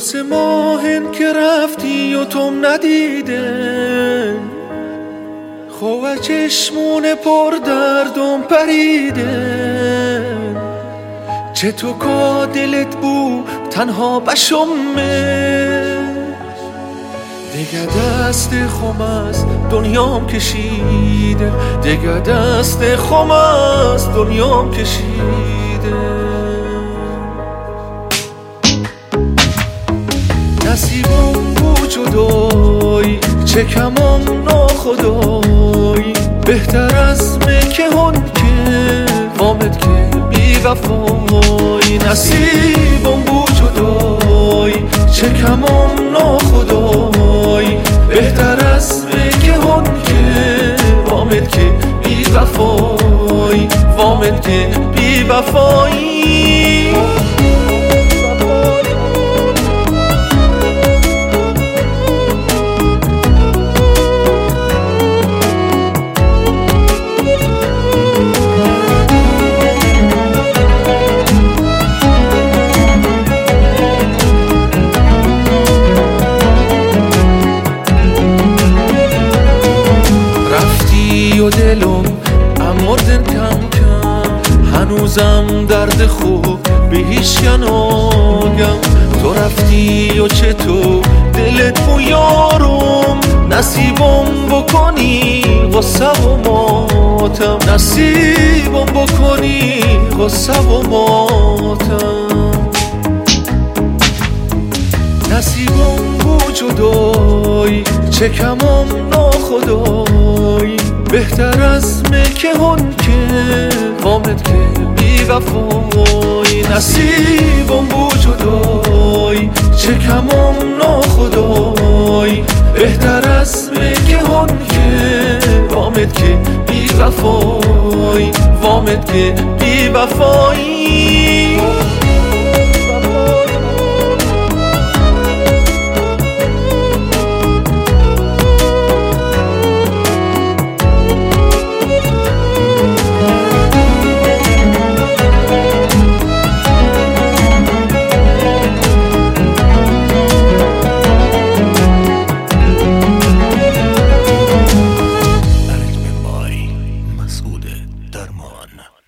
درست ماهن که رفتی و تم ندیده، خو از چشمون پر دردم پریده، چه تو که دلت بو تنها بشمه، دیگه دست خم از دنیام کشیده، دیگه دست خم از دنیام کشیده. نصیبم بو جدایی، چه کمم ناخدایی، بهتر از مکه هن که وامد که بی وفایی. نصیبم بو جدایی، چه کمم ناخدایی، بهتر از مکه هن که وامد که بی وفایی، وامد که بی وفایی. و دلم امردن کم کم، هنوزم درد خوب به هیچ نگم. تو رفتی و چطور دلت بو یارم، نصیبم بکنی غصه و ماتم، نصیبم بکنی غصه و ماتم. نصیبم بو جدایی، چه کمم ناخدایی، بهتر از مکه هن که وامد که بی وفایی. نصیبم بو جدایی، چه کمم ناخدایی، بهتر از مکه هن که وامد که بی وفایی، وامد که بی وفایی. مسعود درمان.